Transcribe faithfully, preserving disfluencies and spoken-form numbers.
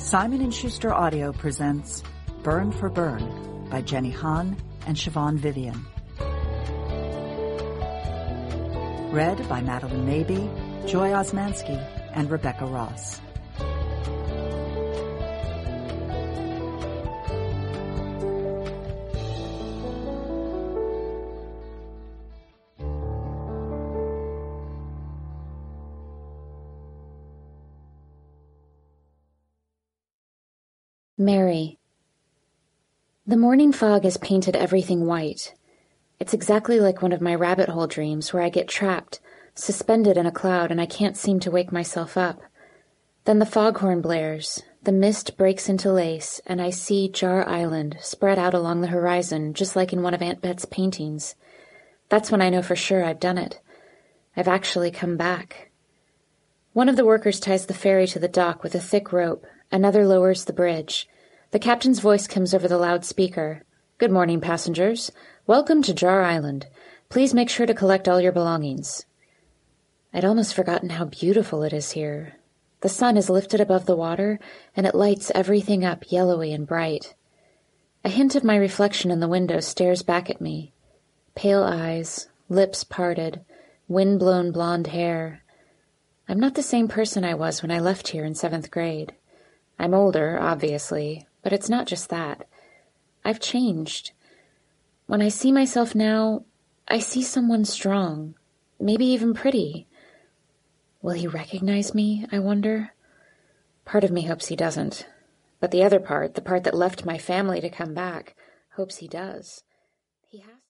Simon and Schuster Audio presents Burn for Burn by Jenny Han and Siobhan Vivian. Read by Madeline Mabey, Joy Osmansky, and Rebecca Ross. Mary. The morning fog has painted everything white. It's exactly like one of my rabbit hole dreams where I get trapped, suspended in a cloud, and I can't seem to wake myself up. Then the foghorn blares, the mist breaks into lace, and I see Jar Island spread out along the horizon, just like in one of Aunt Bet's paintings. That's when I know for sure I've done it. I've actually come back. One of the workers ties the ferry to the dock with a thick rope. Another lowers the bridge. The captain's voice comes over the loudspeaker. "Good morning, passengers. Welcome to Jar Island. Please make sure to collect all your belongings." I'd almost forgotten how beautiful it is here. The sun is lifted above the water, and it lights everything up yellowy and bright. A hint of my reflection in the window stares back at me. Pale eyes, lips parted, wind-blown blonde hair. I'm not the same person I was when I left here in seventh grade. I'm older, obviously, but it's not just that. I've changed. When I see myself now, I see someone strong, maybe even pretty. Will he recognize me, I wonder? Part of me hopes he doesn't, but the other part, the part that left my family to come back, hopes he does. He has